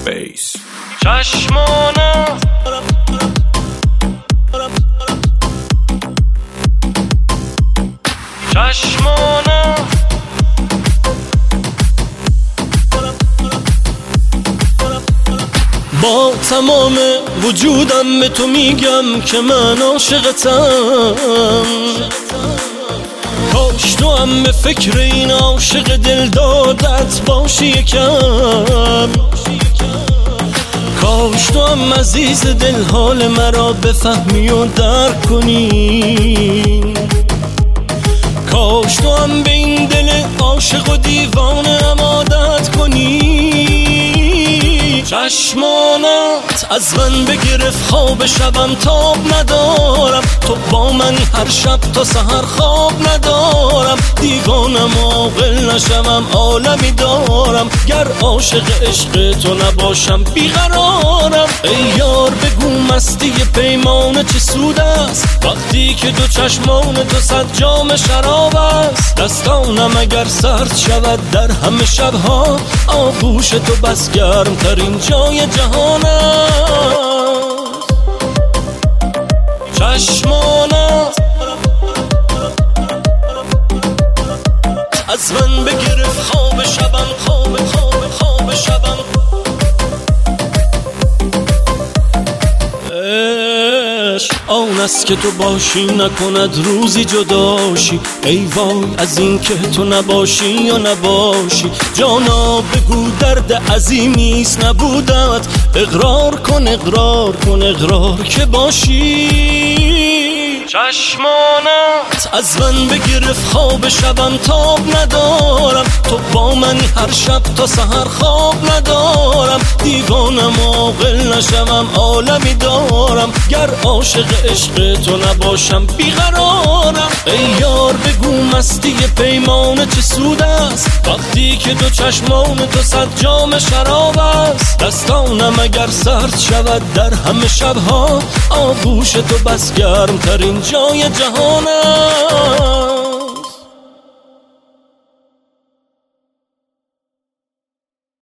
بیس. چشمانم با تمام وجودم به تو میگم که من عاشقتم. کاش تو هم به فکر این عاشق دل دادت باشی یکم. کاش تو هم عزیز دل حال مرا بفهمی و درک کنی. کاش تو هم به این دل عاشق و دیوانه هم عادت کنی. چشمانت از من بگرفت خواب شبم تاب ندارم. تو با من هر شب تا سحر خواب ندارم. دیوانم عاقل نشوم عالمی دارم. گر عاشق عشق تو نباشم بیقرارم. ای یار بگو مستی پیمان چه سود است وقتی که دو چشمان تو صد جام شراب است. دستانم اگر سرد شود در همه شبها آغوش تو بس گرم ترین جای جهان است. چشمانت از من بگرفت خواب شبم خواب شبم. آن است که تو باشی نکند روزی جداشی. ای وای از این که تو نباشی یا نباشی. جانا بگو درد عظیمیست نبودت. اقرار کن اقرار که باشی. چشمانت از من بگرفت خواب شبم تاب ندارم. تو با من هر شب تا سحر خواب ندارم. دیوانم عاقل نشوم عالمی دارم. گر عاشق عشق تو نباشم بیقرارم. ای یار بگو مستی پیمان چه سود است وقتی که دو چشمان تو صد جام شراب است. دستانم اگر سرد شود در همه شبها آغوش تو بس گرم ترین جای جهانم.